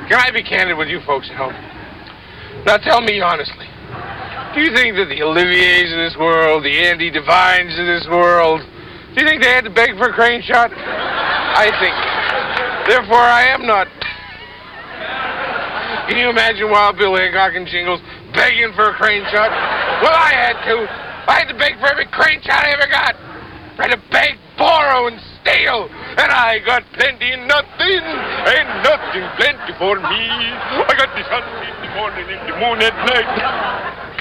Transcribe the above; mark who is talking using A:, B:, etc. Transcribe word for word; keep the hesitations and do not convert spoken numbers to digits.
A: Can I be candid with you folks at home? Now tell me honestly, do you think that the Oliviers of this world, the Andy Devines of this world, do you think they had to beg for a crane shot? I think. Therefore, I am not. Can you imagine Wild Bill Hickok and Jingles begging for a crane shot? Well, I had to. I had to beg for every crane shot I ever got. I had to beg, borrow, and steal. And I got plenty and nothing. Ain't nothing plenty for me. I got the sun in the morning and the moon at night.